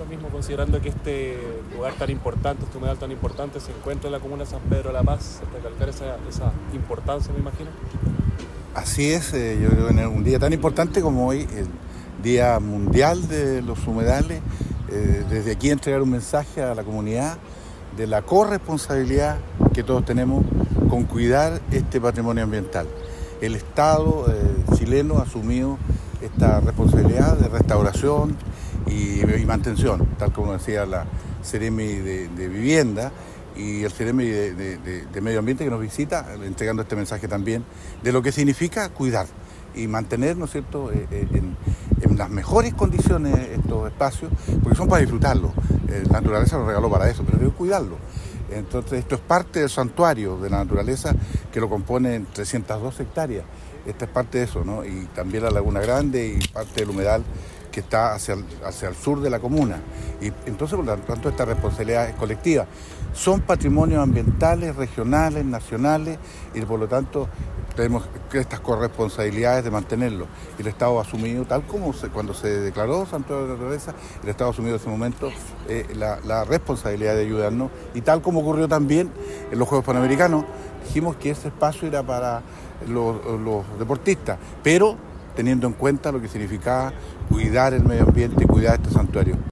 mismo considerando que este lugar tan importante, este humedal tan importante, se encuentra en la comuna de San Pedro de la Paz, recalcar esa importancia, me imagino? Así es, yo creo que en un día tan importante como hoy, el Día Mundial de los Humedales, desde aquí entregar un mensaje a la comunidad de la corresponsabilidad que todos tenemos con cuidar este patrimonio ambiental. El Estado chileno ha asumido esta responsabilidad de restauración y mantención, tal como decía la Seremi de Vivienda y el Seremi de Medio Ambiente que nos visita, entregando este mensaje también de lo que significa cuidar y mantener, ¿no es cierto?, en las mejores condiciones estos espacios, porque son para disfrutarlos. La naturaleza nos regaló para eso, pero hay que cuidarlo. Entonces, esto es parte del santuario de la naturaleza que lo componen 302 hectáreas. Esta es parte de eso, ¿no? Y también la Laguna Grande y parte del humedal que está hacia el sur de la comuna. Y entonces, por lo tanto, esta responsabilidad es colectiva. Son patrimonios ambientales, regionales, nacionales, y por lo tanto tenemos estas corresponsabilidades de mantenerlo. Y el Estado ha asumido, tal como cuando se declaró Santuario de la Naturaleza, el Estado ha asumido en ese momento la responsabilidad de ayudarnos. Y tal como ocurrió también en los Juegos Panamericanos, dijimos que ese espacio era para los deportistas, pero teniendo en cuenta lo que significaba cuidar el medio ambiente y cuidar este santuario.